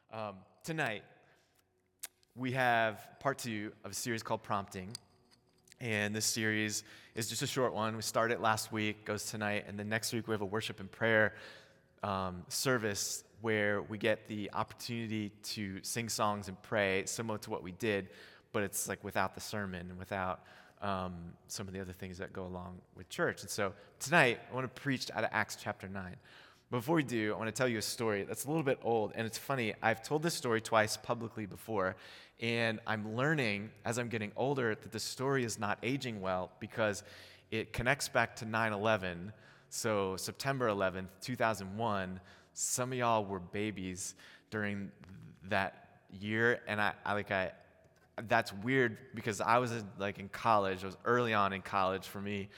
Tonight, we have part 2 of a series called Prompting. And this series is just a short one. We started last week, goes tonight, and then next week we have a worship and prayer service where we get the opportunity to sing songs and pray, similar to what we did, but it's like without the sermon and without some of the other things that go along with church. And so tonight, I want to preach out of Acts chapter 9. Before we do, I want to tell you a story that's a little bit old, and it's funny. I've told this story twice publicly before, and I'm learning as I'm getting older that the story is not aging well because it connects back to 9/11. So September 11th, 2001, some of y'all were babies during that year, and I that's weird because I was in college. It was early on in college for me,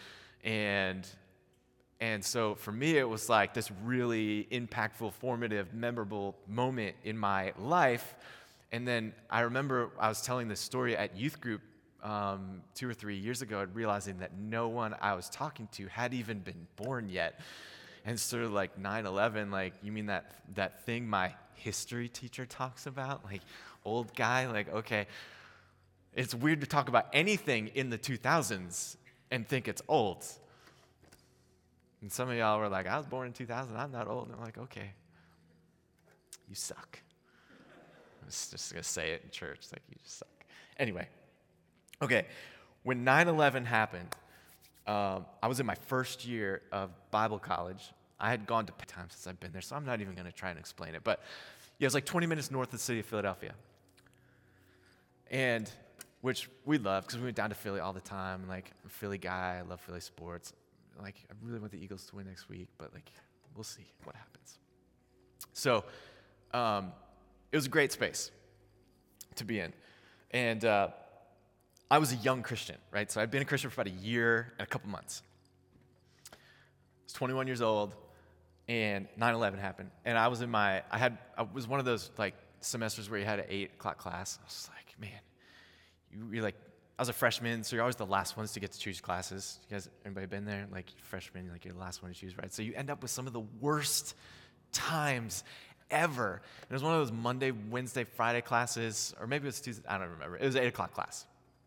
and so for me, it was like this really impactful, formative, memorable moment in my life. And then I remember I was telling this story at youth group 2 or 3 years ago, and realizing that no one I was talking to had even been born yet. And sort of like 9/11, like, you mean that thing my history teacher talks about? Like, old guy? Like, okay. It's weird to talk about anything in the 2000s and think it's old. And some of y'all were like, I was born in 2000, I'm not old. And I'm like, okay, you suck. I'm just going to say it in church, like, you just suck. Anyway, okay, when 9/11 happened, I was in my first year of Bible college. I had gone to times since I've been there, so I'm not even going to try and explain it. But yeah, it was like 20 minutes north of the city of Philadelphia. And which we love because we went down to Philly all the time. Like, I'm a Philly guy, I love Philly sports. Like, I really want the Eagles to win next week, but like, we'll see what happens. So, it was a great space to be in. And I was a young Christian, right? So I'd been a Christian for about a year and a couple months. I was 21 years old, and 9/11 happened. And I was I was one of those like semesters where you had an 8 o'clock class. I was like, man, you're like, I was a freshman, so you're always the last ones to get to choose classes. You guys, anybody been there? Like, freshman, like, you're the last one to choose, right? So you end up with some of the worst times ever. And it was one of those Monday, Wednesday, Friday classes, or maybe it was Tuesday, I don't remember. It was an 8 o'clock class.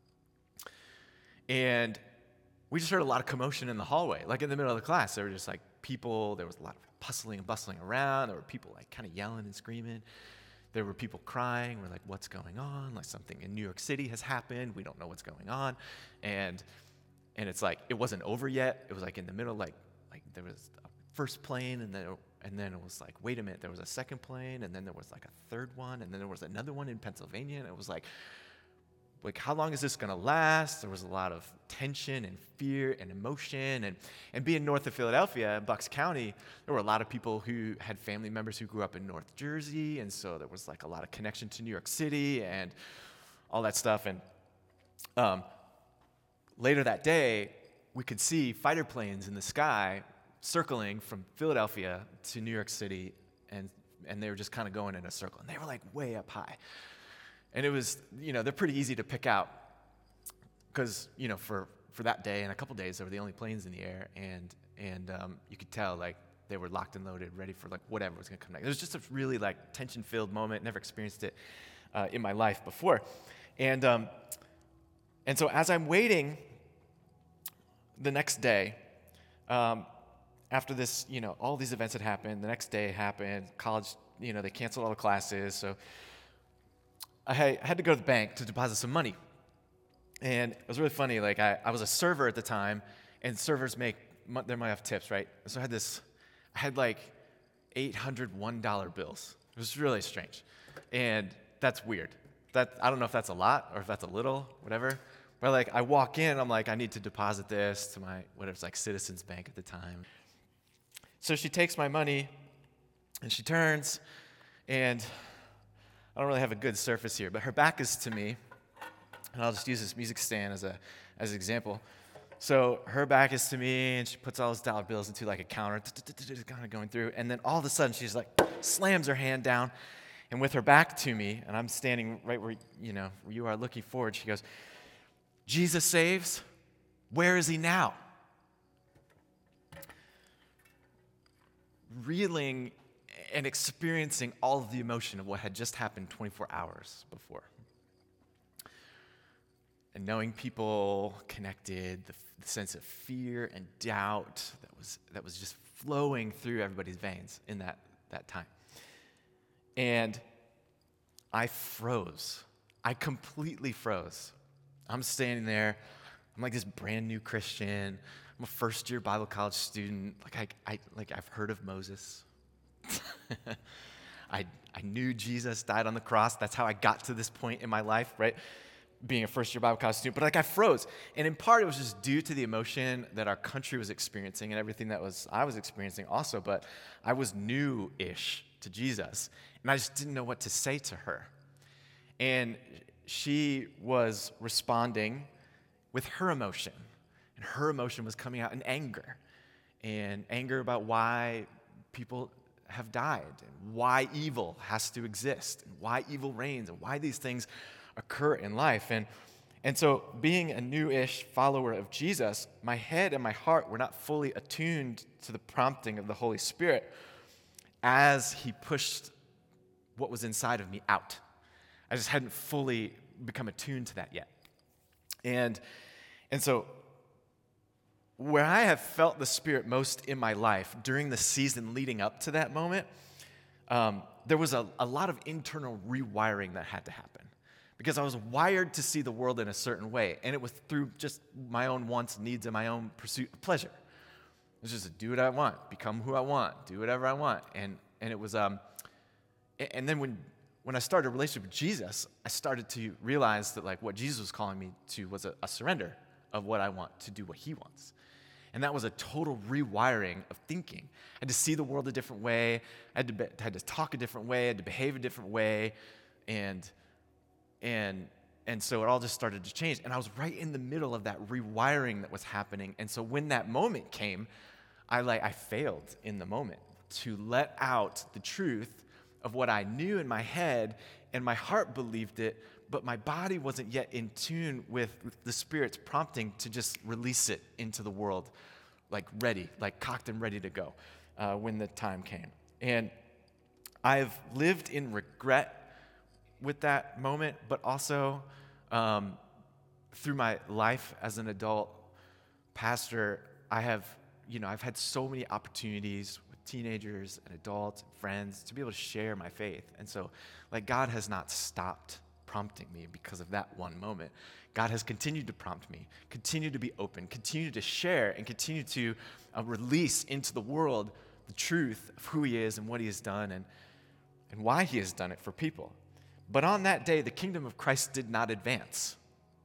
And we just heard a lot of commotion in the hallway. Like, in the middle of the class, there were just like people, there was a lot of hustling and bustling around. There were people like kind of yelling and screaming. There were people crying. We're like, what's going on? Like, something in New York City has happened. We don't know what's going on. And it's like, it wasn't over yet. It was like in the middle, like there was a first plane, and then it was like, wait a minute, there was a second plane, and then there was like a third one, and then there was another one in Pennsylvania, and it was like, how long is this going to last? There was a lot of tension and fear and emotion. And being north of Philadelphia, Bucks County, there were a lot of people who had family members who grew up in North Jersey. And so there was like a lot of connection to New York City and all that stuff. And later that day, we could see fighter planes in the sky circling from Philadelphia to New York City. And they were just kind of going in a circle. And they were like way up high. And it was, they're pretty easy to pick out because, for that day and a couple days, they were the only planes in the air. And you could tell, like, they were locked and loaded, ready for, like, whatever was going to come next. It was just a really, like, tension-filled moment. Never experienced it in my life before. And so as I'm waiting the next day, after this, all these events had happened, the next day happened, college, they canceled all the classes, so I had to go to the bank to deposit some money. And it was really funny. Like, I was a server at the time, and servers they might have tips, right? So I had like $801 bills. It was really strange. And that's weird. I don't know if that's a lot or if that's a little, whatever. But like, I walk in, I'm like, I need to deposit this to my, whatever's like Citizens Bank at the time. So she takes my money, and she turns, and I don't really have a good surface here, but her back is to me, and I'll just use this music stand as an example. So her back is to me, and she puts all those dollar bills into like a counter, kind of going through, and then all of a sudden she's like, slams her hand down, and with her back to me, and I'm standing right where you are looking forward, she goes, "Jesus saves, where is he now?" Reeling and experiencing all of the emotion of what had just happened 24 hours before. And knowing people connected, the sense of fear and doubt that was just flowing through everybody's veins in that time. And I froze. I completely froze. I'm standing there. I'm like this brand new Christian. I'm a first-year Bible college student. I've heard of Moses. I knew Jesus died on the cross. That's how I got to this point in my life, right? Being a first-year Bible college student. But I froze. And in part, it was just due to the emotion that our country was experiencing and everything I was experiencing also. But I was new-ish to Jesus. And I just didn't know what to say to her. And she was responding with her emotion. And her emotion was coming out in anger. And anger about why people have died, and why evil has to exist, and why evil reigns, and why these things occur in life. And so being a new-ish follower of Jesus, my head and my heart were not fully attuned to the prompting of the Holy Spirit as he pushed what was inside of me out. I just hadn't fully become attuned to that yet. And so where I have felt the Spirit most in my life during the season leading up to that moment, there was a lot of internal rewiring that had to happen. Because I was wired to see the world in a certain way, and it was through just my own wants, needs, and my own pursuit of pleasure. It was just to do what I want, become who I want, do whatever I want. And it was, and then when I started a relationship with Jesus, I started to realize that what Jesus was calling me to was a surrender of what I want to do what he wants. And that was a total rewiring of thinking. I had to see the world a different way. I had to talk a different way. I had to behave a different way. And so it all just started to change. And I was right in the middle of that rewiring that was happening. And so when that moment came, I failed in the moment to let out the truth of what I knew in my head, and my heart believed it, but my body wasn't yet in tune with the Spirit's prompting to just release it into the world, ready, cocked and ready to go when the time came. And I've lived in regret with that moment, but also through my life as an adult pastor, I've had so many opportunities with teenagers and adults and friends to be able to share my faith. And so, God has not stopped prompting me because of that one moment. God has continued to prompt me, continue to be open, continue to share, and continue to release into the world the truth of who he is and what he has done and why he has done it for people. But on that day, the kingdom of Christ did not advance.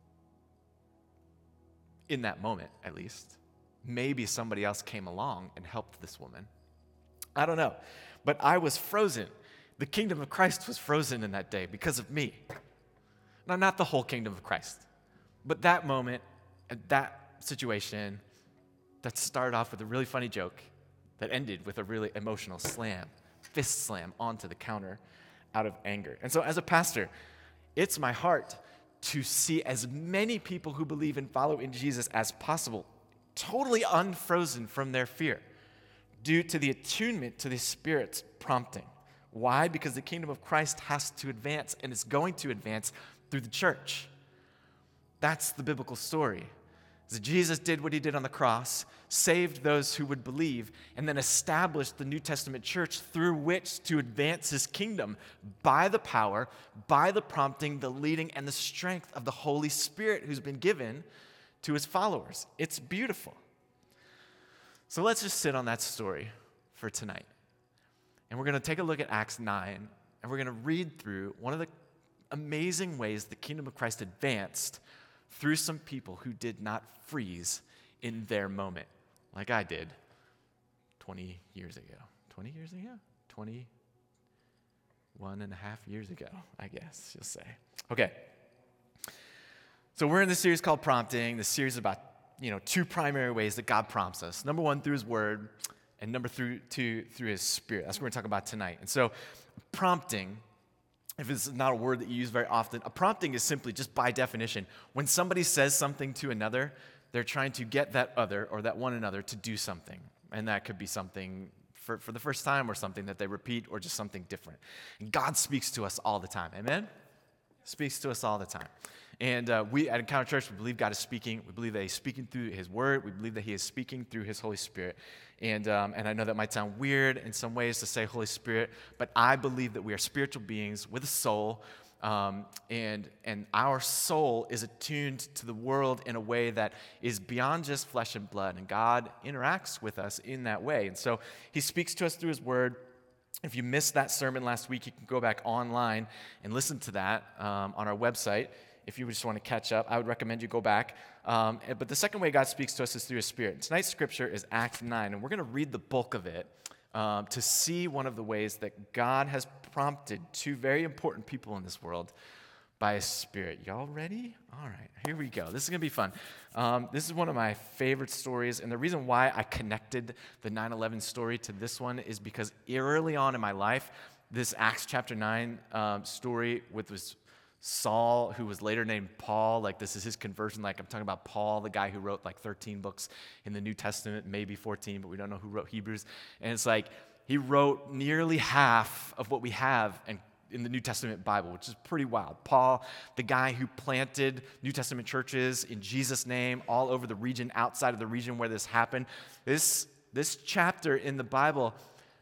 In that moment, at least. Maybe somebody else came along and helped this woman. I don't know. But I was frozen. The kingdom of Christ was frozen in that day because of me. Now, not the whole kingdom of Christ, but that moment, that situation that started off with a really funny joke that ended with a really emotional fist slam onto the counter out of anger. And so as a pastor, it's my heart to see as many people who believe and follow in Jesus as possible totally unfrozen from their fear due to the attunement to the Spirit's prompting. Why? Because the kingdom of Christ has to advance, and it's going to advance through the church. That's the biblical story. That Jesus did what he did on the cross, saved those who would believe, and then established the New Testament church through which to advance his kingdom by the power, by the prompting, the leading, and the strength of the Holy Spirit who's been given to his followers. It's beautiful. So let's just sit on that story for tonight. And we're going to take a look at Acts 9, and we're going to read through one of the amazing ways the kingdom of Christ advanced through some people who did not freeze in their moment, like I did 20 years ago. 20 years ago? 21 and a half years ago, I guess you'll say. Okay. So we're in this series called Prompting. This series is about, two primary ways that God prompts us. Number one, through his word, and number two, through his Spirit. That's what we're going to talk about tonight. And so prompting, if it's not a word that you use very often, a prompting is simply, just by definition, when somebody says something to another, they're trying to get that other or that one another to do something. And that could be something for the first time or something that they repeat or just something different. And God speaks to us all the time. Amen? Speaks to us all the time. And we at Encounter Church, we believe God is speaking. We believe that he's speaking through his word. We believe that he is speaking through his Holy Spirit. And I know that might sound weird in some ways to say Holy Spirit, but I believe that we are spiritual beings with a soul. And our soul is attuned to the world in a way that is beyond just flesh and blood. And God interacts with us in that way. And so he speaks to us through his word. If you missed that sermon last week, you can go back online and listen to that on our website. If you just want to catch up, I would recommend you go back. But the second way God speaks to us is through his Spirit. Tonight's scripture is Acts 9, and we're going to read the bulk of it to see one of the ways that God has prompted two very important people in this world by his Spirit. Y'all ready? All right, here we go. This is going to be fun. This is one of my favorite stories, and the reason why I connected the 9/11 story to this one is because early on in my life, this Acts chapter 9 story with this Saul, who was later named Paul, like this is his conversion. Like I'm talking about Paul, the guy who wrote like 13 books in the New Testament, maybe 14, but we don't know who wrote Hebrews. And it's like he wrote nearly half of what we have in the New Testament Bible, which is pretty wild. Paul, the guy who planted New Testament churches in Jesus' name all over the region, outside of the region where this happened. This chapter in the Bible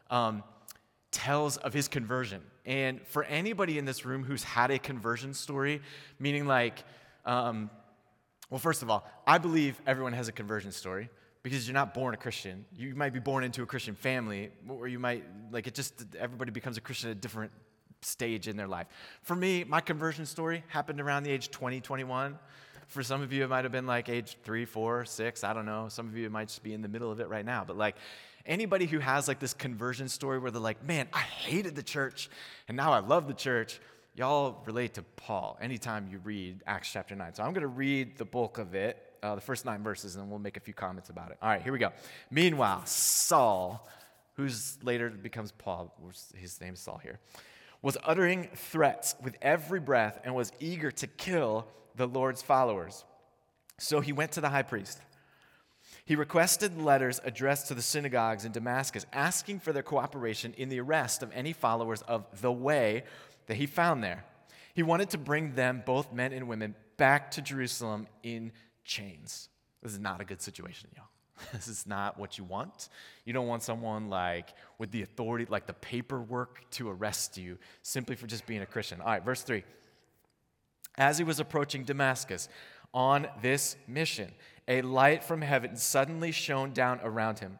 tells of his conversion. And for anybody in this room who's had a conversion story, meaning like, well, first of all, I believe everyone has a conversion story because you're not born a Christian. You might be born into a Christian family, or you might, everybody becomes a Christian at a different stage in their life. For me, my conversion story happened around the age 20, 21. For some of you, it might have been like age 3, 4, 6, I don't know. Some of you might just be in the middle of it right now. But like anybody who has like this conversion story where they're like, man, I hated the church and now I love the church, y'all relate to Paul anytime you read Acts chapter 9. So I'm going to read the bulk of it, the first 9 verses, and we'll make a few comments about it. All right, here we go. Meanwhile, Saul, who's later becomes Paul, his name is Saul here, was uttering threats with every breath and was eager to kill the Lord's followers. So he went to the high priest. He requested letters addressed to the synagogues in Damascus, asking for their cooperation in the arrest of any followers of the way that he found there. He wanted to bring them, both men and women, back to Jerusalem in chains. This is not a good situation, y'all. This is not what you want. You don't want someone like with the authority, like the paperwork to arrest you simply for just being a Christian. All right, verse 3. As he was approaching Damascus on this mission, a light from heaven suddenly shone down around him.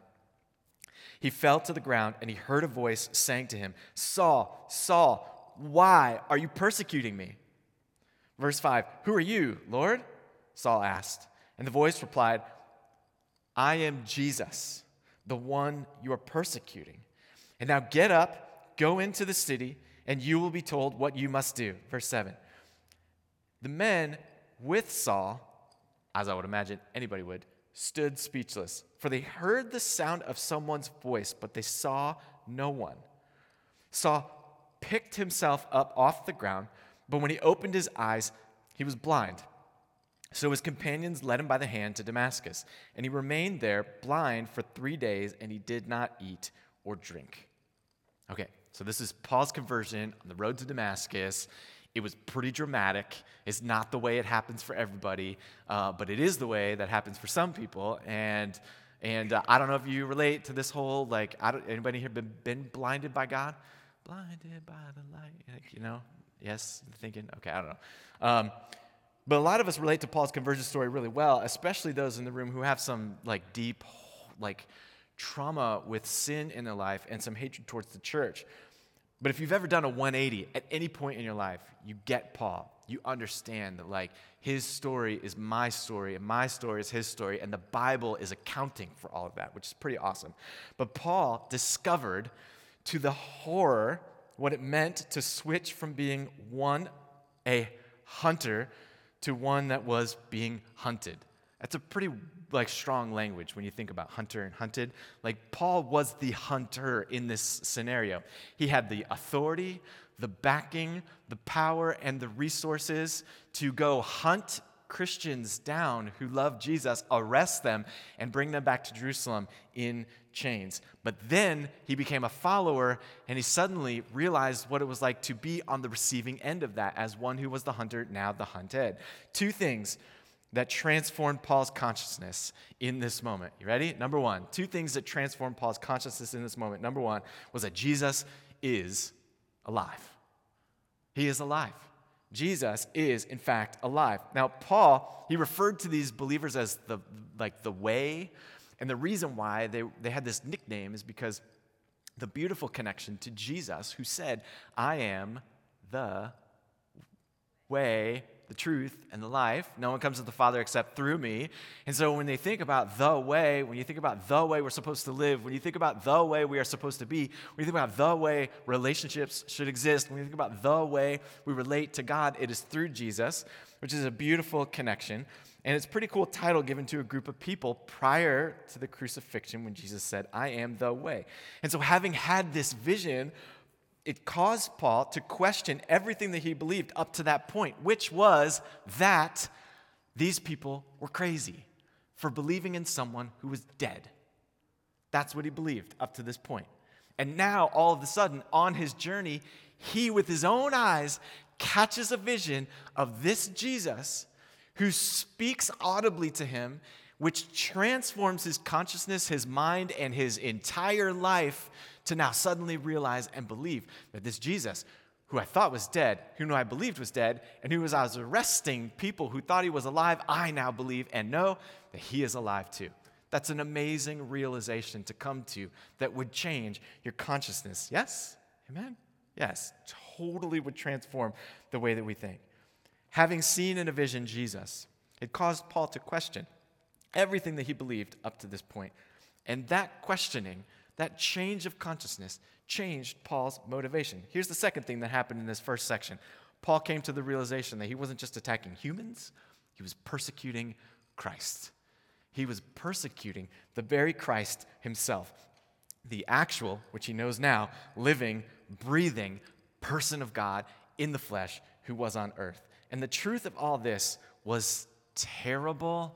He fell to the ground and he heard a voice saying to him, Saul, Saul, why are you persecuting me? Verse 5, who are you, Lord? Saul asked. And the voice replied, I am Jesus, the one you are persecuting. And now get up, go into the city, and you will be told what you must do. Verse 7. The men with Saul, as I would imagine anybody would, stood speechless, for they heard the sound of someone's voice, but they saw no one. Saul picked himself up off the ground, but when he opened his eyes, he was blind. So his companions led him by the hand to Damascus, and he remained there blind for 3 days, and he did not eat or drink. Okay, so this is Paul's conversion on the road to Damascus. It was pretty dramatic. It's not the way it happens for everybody, but it is the way that happens for some people. And I don't know if you relate to this whole, anybody here been blinded by God? Blinded by the light, Yes, thinking, okay, I don't know. But a lot of us relate to Paul's conversion story really well, especially those in the room who have some deep trauma with sin in their life and some hatred towards the church. But if you've ever done a 180 at any point in your life, you get Paul. You understand that his story is my story, and my story is his story, and the Bible is accounting for all of that, which is pretty awesome. But Paul discovered to the horror what it meant to switch from being a hunter to one that was being hunted. That's a pretty strong language when you think about hunter and hunted. Paul was the hunter in this scenario. He had the authority, the backing, the power, and the resources to go hunt Christians down who love Jesus, arrest them, and bring them back to Jerusalem in chains. But then he became a follower, and he suddenly realized what it was like to be on the receiving end of that as one who was the hunter, now the hunted. Two things that transformed Paul's consciousness in this moment. You ready? Number one, two things that transformed Paul's consciousness in this moment. Number one was that Jesus is alive. He is alive. Jesus is, in fact, alive. Now, Paul, he referred to these believers as the way, and the reason why they had this nickname is because the beautiful connection to Jesus, who said, I am the way, the truth, and the life. No one comes to the Father except through me. And so when they think about the way, when you think about the way we're supposed to live, when you think about the way we are supposed to be, when you think about the way relationships should exist, when you think about the way we relate to God, it is through Jesus, which is a beautiful connection. And it's a pretty cool title given to a group of people prior to the crucifixion when Jesus said, I am the way. And so having had this vision, it caused Paul to question everything that he believed up to that point, which was that these people were crazy for believing in someone who was dead. That's what he believed up to this point. And now, all of a sudden, on his journey, he, with his own eyes, catches a vision of this Jesus who speaks audibly to him, which transforms his consciousness, his mind, and his entire life to now suddenly realize and believe that this Jesus, who I thought was dead, who I believed was dead, and who I was arresting people who thought he was alive, I now believe and know that he is alive too. That's an amazing realization to come to that would change your consciousness. Yes? Amen? Yes. Totally would transform the way that we think. Having seen in a vision Jesus, it caused Paul to question everything that he believed up to this point. And that questioning, that change of consciousness, changed Paul's motivation. Here's the second thing that happened in this first section. Paul came to the realization that he wasn't just attacking humans, he was persecuting Christ. He was persecuting the very Christ himself, the actual, which he knows now, living, breathing person of God in the flesh who was on earth. And the truth of all this was terrible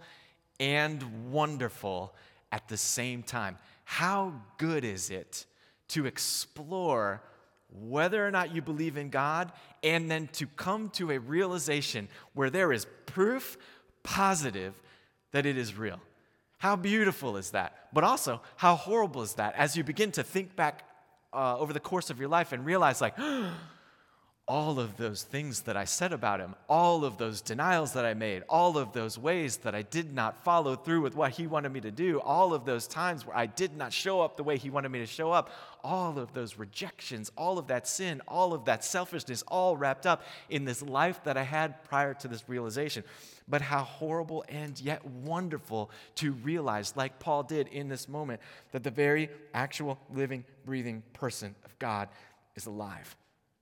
and wonderful at the same time. How good is it to explore whether or not you believe in God and then to come to a realization where there is proof positive that it is real? How beautiful is that? But also, how horrible is that as you begin to think back over the course of your life and realize, like, all of those things that I said about him, all of those denials that I made, all of those ways that I did not follow through with what he wanted me to do, all of those times where I did not show up the way he wanted me to show up, all of those rejections, all of that sin, all of that selfishness, all wrapped up in this life that I had prior to this realization. But how horrible and yet wonderful to realize, like Paul did in this moment, that the very actual living, breathing person of God is alive.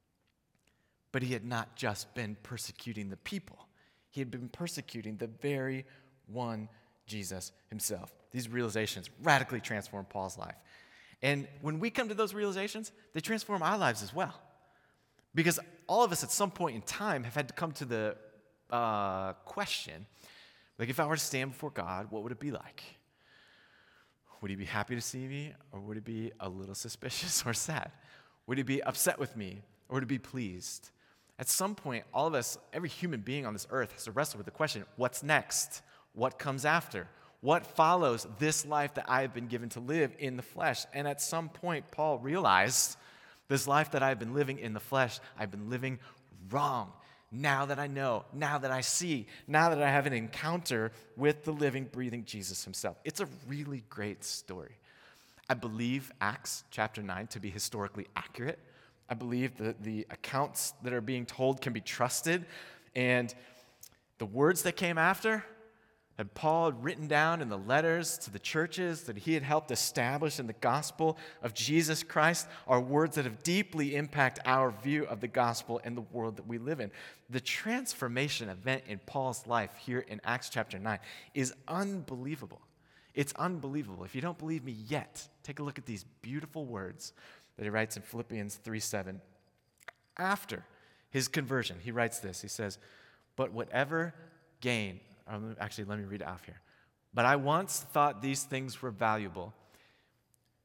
But he had not just been persecuting the people. He had been persecuting the very one, Jesus himself. These realizations radically transformed Paul's life. And when we come to those realizations, they transform our lives as well. Because all of us at some point in time have had to come to the question, like, if I were to stand before God, what would it be like? Would he be happy to see me, or would he be a little suspicious or sad? Would he be upset with me, or would he be pleased? At some point, all of us, every human being on this earth has to wrestle with the question, what's next? What comes after? What follows this life that I have been given to live in the flesh? And at some point, Paul realized this life that I've been living in the flesh, I've been living wrong. Now that I know, now that I see, now that I have an encounter with the living, breathing Jesus himself. It's a really great story. I believe Acts chapter 9 to be historically accurate. I believe that the accounts that are being told can be trusted. And the words that came after, that Paul had written down in the letters to the churches that he had helped establish in the gospel of Jesus Christ, are words that have deeply impacted our view of the gospel and the world that we live in. The transformation event in Paul's life here in Acts chapter 9 is unbelievable. It's unbelievable. If you don't believe me yet, take a look at these beautiful words that he writes in Philippians 3:7. After his conversion, he writes this. He says, but whatever gain, actually, let me read it off here. But I once thought these things were valuable,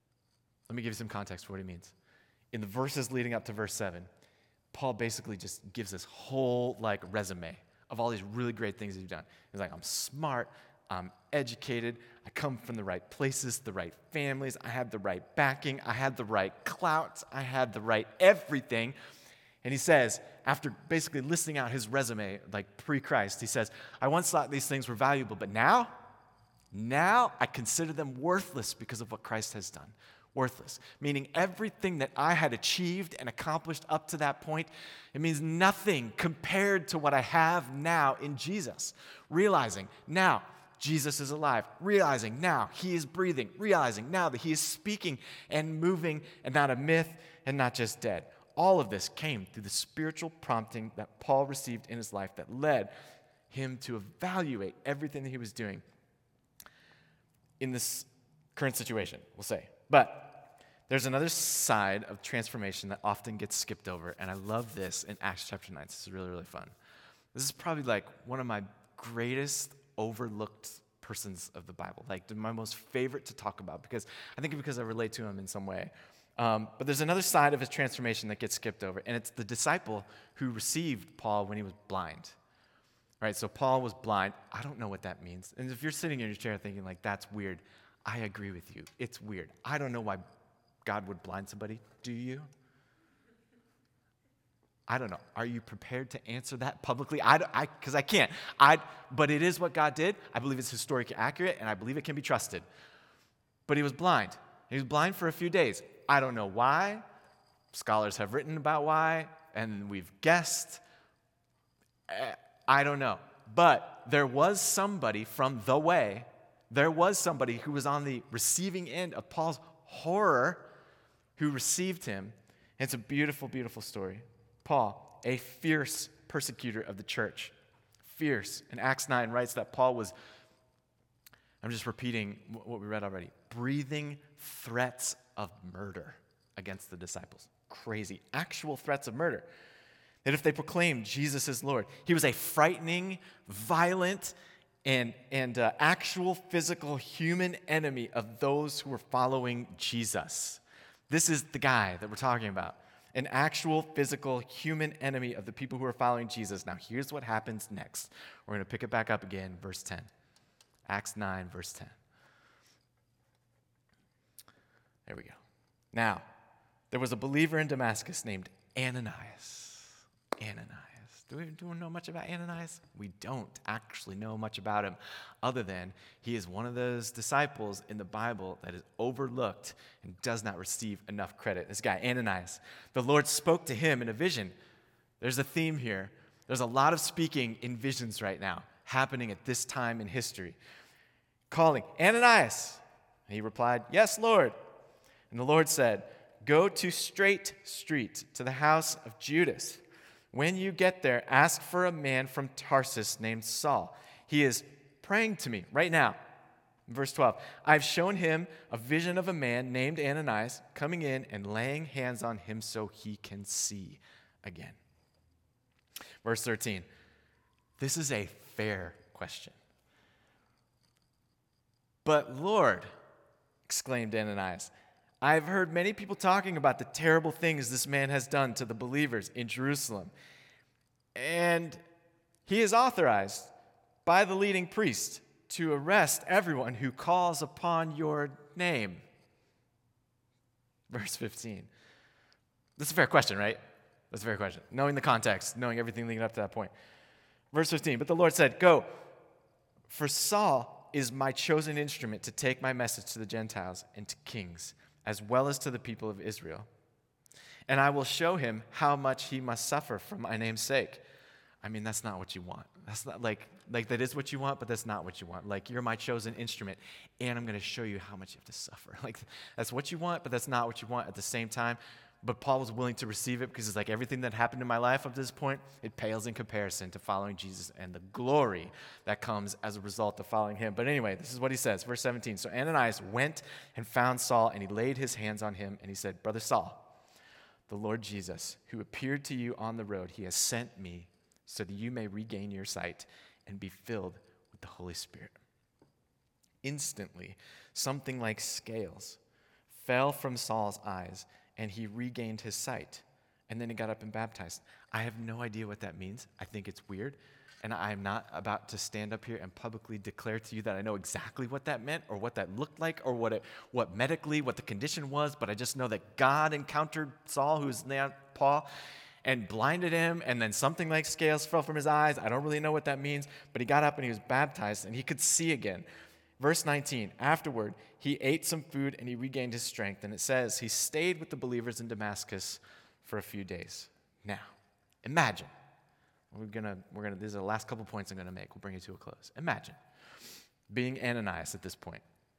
Let me give you some context for what he means. In the verses leading up to verse 7, Paul basically just gives this whole resume of all these really great things he's done. He's like, I'm smart, I'm educated, I come from the right places, the right families, I had the right backing, I had the right clout, I had the right everything. And he says, after basically listing out his resume, pre-Christ, he says, I once thought these things were valuable, but now I consider them worthless because of what Christ has done. Worthless, meaning everything that I had achieved and accomplished up to that point, it means nothing compared to what I have now in Jesus. Realizing now Jesus is alive, realizing now he is breathing, realizing now that he is speaking and moving and not a myth and not just dead. All of this came through the spiritual prompting that Paul received in his life that led him to evaluate everything that he was doing in this current situation, we'll say. But there's another side of transformation that often gets skipped over, and I love this in Acts chapter 9. This is really, really fun. This is probably one of my greatest overlooked persons of the Bible, my most favorite to talk about, because I relate to him in some way. But there's another side of his transformation that gets skipped over, and it's the disciple who received Paul when he was blind. Right, so Paul was blind. I don't know what that means. And if you're sitting in your chair thinking, that's weird, I agree with you. It's weird. I don't know why God would blind somebody. Do you? I don't know. Are you prepared to answer that publicly? Because I can't. But it is what God did. I believe it's historically accurate, and I believe it can be trusted. But he was blind. He was blind for a few days. I don't know why. Scholars have written about why, and we've guessed. I don't know. But there was somebody from the way. There was somebody who was on the receiving end of Paul's horror who received him. And it's a beautiful, beautiful story. Paul, a fierce persecutor of the church. Fierce. And Acts 9 writes that Paul was, I'm just repeating what we read already, breathing threats of murder against the disciples. Crazy. Actual threats of murder. That if they proclaimed Jesus is Lord, he was a frightening, violent, and actual physical human enemy of those who were following Jesus. This is the guy that we're talking about. An actual physical human enemy of the people who are following Jesus. Now, here's what happens next. We're going to pick it back up again, verse 10. Acts 9, verse 10. There we go. Now, there was a believer in Damascus named Ananias. Ananias. Do we know much about Ananias? We don't actually know much about him, other than he is one of those disciples in the Bible that is overlooked and does not receive enough credit. This guy, Ananias. The Lord spoke to him in a vision. There's a theme here. There's a lot of speaking in visions right now, happening at this time in history. Calling, Ananias. And he replied, yes, Lord. And the Lord said, go to Straight Street, to the house of Judas. When you get there, ask for a man from Tarsus named Saul. He is praying to me right now. Verse 12, I've shown him a vision of a man named Ananias coming in and laying hands on him so he can see again. Verse 13, this is a fair question. But Lord, exclaimed Ananias, I've heard many people talking about the terrible things this man has done to the believers in Jerusalem. And he is authorized by the leading priest to arrest everyone who calls upon your name. Verse 15. That's a fair question, right? That's a fair question. Knowing the context, knowing everything leading up to that point. Verse 15. But the Lord said, go, for Saul is my chosen instrument to take my message to the Gentiles and to kings, as well as to the people of Israel. And I will show him how much he must suffer for my name's sake. I mean, that's not what you want. That's not like that is what you want, but that's not what you want. You're my chosen instrument, and I'm going to show you how much you have to suffer. That's what you want, but that's not what you want at the same time. But Paul was willing to receive it because it's everything that happened in my life up to this point, it pales in comparison to following Jesus and the glory that comes as a result of following him. But anyway, this is what he says, verse 17. So Ananias went and found Saul, and he laid his hands on him, and he said, Brother Saul, the Lord Jesus, who appeared to you on the road, he has sent me so that you may regain your sight and be filled with the Holy Spirit. Instantly, something like scales fell from Saul's eyes, and he regained his sight. And then he got up and baptized. I have no idea what that means. I think it's weird. And I am not about to stand up here and publicly declare to you that I know exactly what that meant or what that looked like or what medically, what the condition was. But I just know that God encountered Saul, who is now Paul, and blinded him. And then something like scales fell from his eyes. I don't really know what that means. But he got up and he was baptized and he could see again. Verse 19, afterward, he ate some food and he regained his strength. And it says he stayed with the believers in Damascus for a few days. Now, imagine. These are the last couple points I'm going to make. We'll bring it to a close. Imagine being Ananias at this point.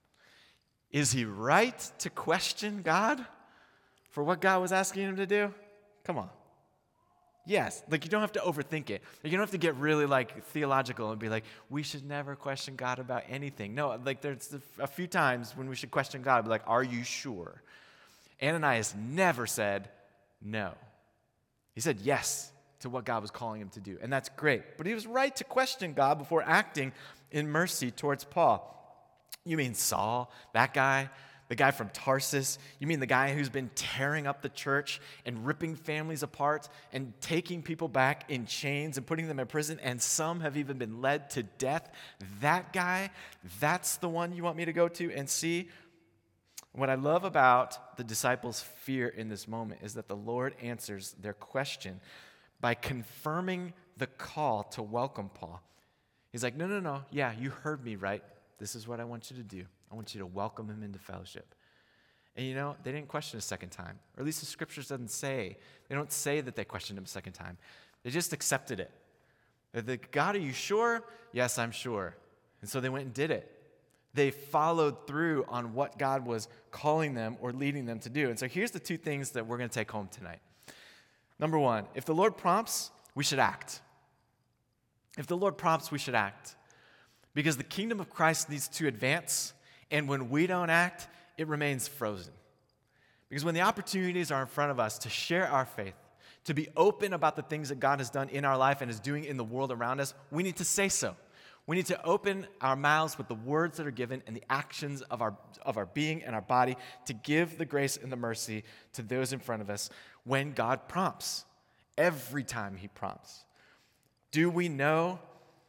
Is he right to question God for what God was asking him to do? Come on. Yes, you don't have to overthink it. You don't have to get really theological and be like, we should never question God about anything. No, there's a few times when we should question God, be like, are you sure? Ananias never said no. He said yes to what God was calling him to do, and that's great. But he was right to question God before acting in mercy towards Paul. You mean Saul, that guy? The guy from Tarsus? You mean the guy who's been tearing up the church and ripping families apart and taking people back in chains and putting them in prison, and some have even been led to death? That guy, that's the one you want me to go to and see? What I love about the disciples' fear in this moment is that the Lord answers their question by confirming the call to welcome Paul. He's like, no, yeah, you heard me right. This is what I want you to do. I want you to welcome him into fellowship. And they didn't question a second time, or at least the scriptures doesn't say. They don't say that they questioned him a second time. They just accepted it. God, are you sure? Yes, I'm sure. And so they went and did it. They followed through on what God was calling them or leading them to do. And so here's the two things that we're going to take home tonight. Number one, if the Lord prompts, we should act. If the Lord prompts, we should act. Because the kingdom of Christ needs to advance, and when we don't act, it remains frozen. Because when the opportunities are in front of us to share our faith, to be open about the things that God has done in our life and is doing in the world around us, we need to say so. We need to open our mouths with the words that are given and the actions of our being and our body to give the grace and the mercy to those in front of us when God prompts, every time he prompts. Do we know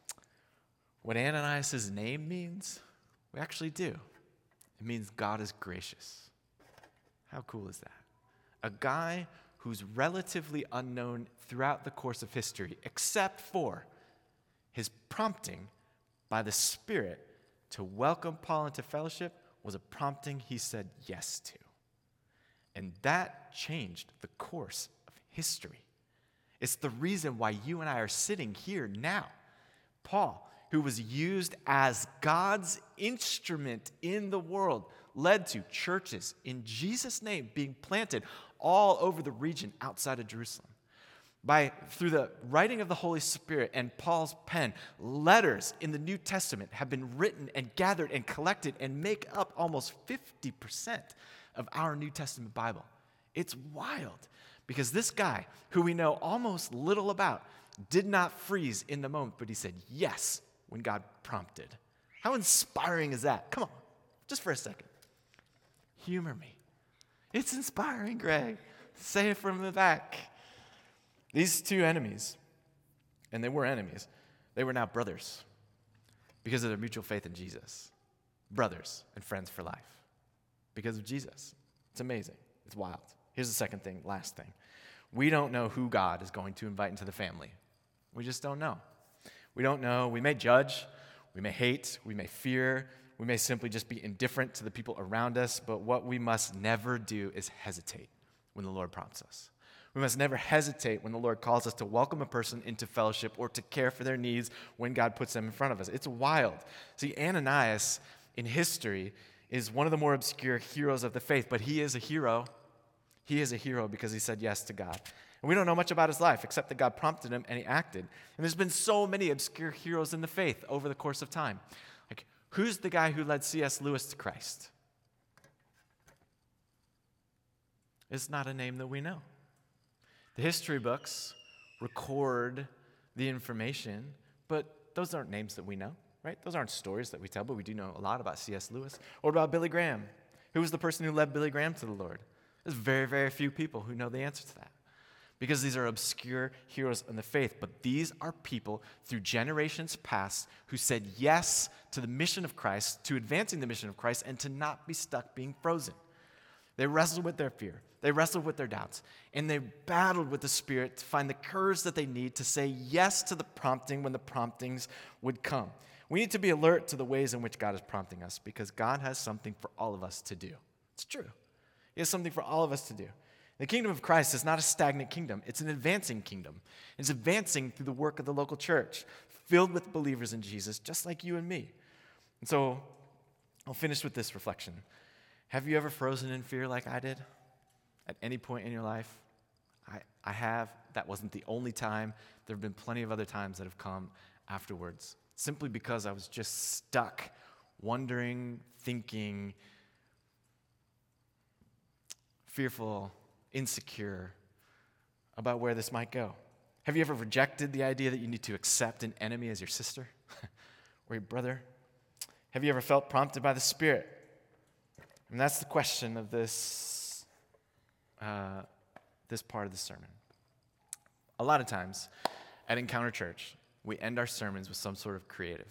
what Ananias' name means? We actually do. It means God is gracious. How cool is that? A guy who's relatively unknown throughout the course of history, except for his prompting by the Spirit to welcome Paul into fellowship, was a prompting he said yes to. And that changed the course of history. It's the reason why you and I are sitting here now. Paul, who was used as God's instrument in the world, led to churches in Jesus' name being planted all over the region outside of Jerusalem. Through the writing of the Holy Spirit and Paul's pen, letters in the New Testament have been written and gathered and collected and make up almost 50% of our New Testament Bible. It's wild because this guy, who we know almost little about, did not freeze in the moment, but he said yes when God prompted. How inspiring is that? Come on, just for a second. Humor me. It's inspiring, Greg. Say it from the back. These two enemies, and they were enemies, they were now brothers because of their mutual faith in Jesus. Brothers and friends for life because of Jesus. It's amazing. It's wild. Here's the second thing, last thing. We don't know who God is going to invite into the family. We just don't know. We don't know. We may judge, we may hate, we may fear, we may simply just be indifferent to the people around us, but what we must never do is hesitate when the Lord prompts us. We must never hesitate when the Lord calls us to welcome a person into fellowship or to care for their needs when God puts them in front of us. It's wild. See, Ananias in history is one of the more obscure heroes of the faith, but he is a hero. He is a hero because he said yes to God. And we don't know much about his life except that God prompted him and he acted. And there's been so many obscure heroes in the faith over the course of time. Like, who's the guy who led C.S. Lewis to Christ? It's not a name that we know. The history books record the information, but those aren't names that we know, right? Those aren't stories that we tell, but we do know a lot about C.S. Lewis. Or about Billy Graham, Who was the person who led Billy Graham to the Lord? There's very, very few people who know the answer to that, because these are obscure heroes in the faith. But these are people through generations past who said yes to the mission of Christ, to advancing the mission of Christ, and to not be stuck being frozen. They wrestled with their fear. They wrestled with their doubts. And they battled with the Spirit to find the courage that they need to say yes to the prompting when the promptings would come. We need to be alert to the ways in which God is prompting us, because God has something for all of us to do. It's true. He has something for all of us to do. The kingdom of Christ is not a stagnant kingdom. It's an advancing kingdom. It's advancing through the work of the local church, filled with believers in Jesus, just like you and me. And so I'll finish with this reflection. Have you ever frozen in fear like I did at any point in your life? I have. That wasn't the only time. There have been plenty of other times that have come afterwards, simply because I was just stuck, wondering, thinking, fearful, insecure about where this might go. Have you ever rejected the idea that you need to accept an enemy as your sister or your brother? Have you ever felt prompted by the Spirit? And that's the question of this part of the sermon. A lot of times at Encounter Church, we end our sermons with some sort of creative.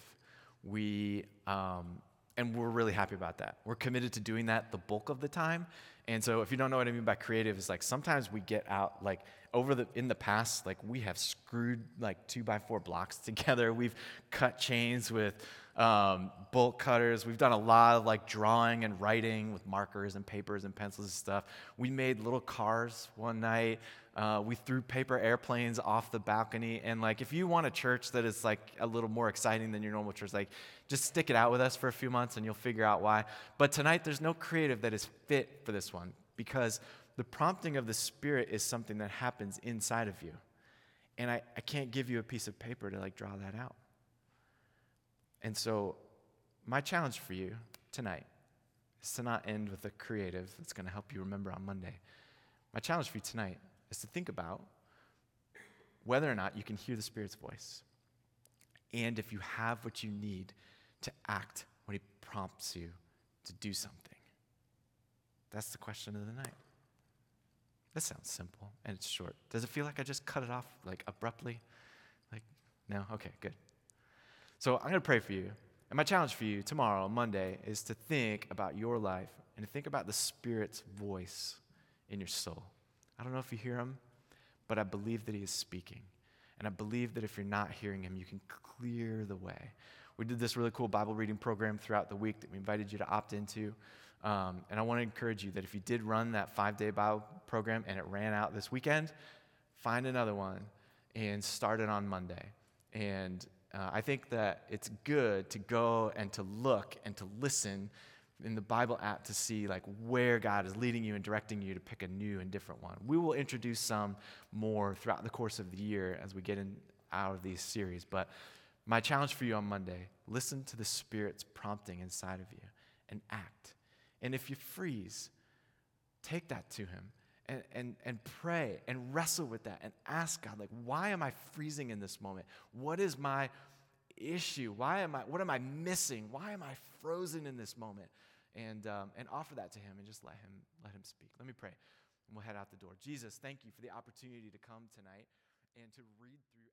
And we're really happy about that. We're committed to doing that the bulk of the time. And so if you don't know what I mean by creative, it's like sometimes we get out, like in the past, like we have screwed like 2x4 blocks together. We've cut chains with bolt cutters. We've done a lot of like drawing and writing with markers and papers and pencils and stuff. We made little cars one night. We threw paper airplanes off the balcony. And like, if you want a church that is like a little more exciting than your normal church, like just stick it out with us for a few months and you'll figure out why. But tonight, there's no creative that is fit for this one, because the prompting of the Spirit is something that happens inside of you. And I can't give you a piece of paper to like draw that out. And so my challenge for you tonight is to not end with a creative that's going to help you remember on Monday. My challenge for you tonight is to think about whether or not you can hear the Spirit's voice, and if you have what you need to act when He prompts you to do something. That's the question of the night. That sounds simple, and it's short. Does it feel like I just cut it off like abruptly? Like, no? Okay, good. So I'm going to pray for you. And my challenge for you tomorrow, Monday, is to think about your life and to think about the Spirit's voice in your soul. I don't know if you hear Him, but I believe that He is speaking. And I believe that if you're not hearing Him, you can clear the way. We did this really cool Bible reading program throughout the week that we invited you to opt into. And I want to encourage you that if you did run that 5-day Bible program and it ran out this weekend, find another one and start it on Monday. And I think that it's good to go and to look and to listen in the Bible app to see like where God is leading you and directing you to pick a new and different one. We will introduce some more throughout the course of the year as we get out of these series. But my challenge for you on Monday, listen to the Spirit's prompting inside of you and act. And if you freeze, take that to Him and pray and wrestle with that and ask God, like, why am I freezing in this moment? What is my issue? What am I missing? Why am I frozen in this moment? And offer that to Him and just let him speak. Let me pray, and we'll head out the door. Jesus, thank you for the opportunity to come tonight and to read through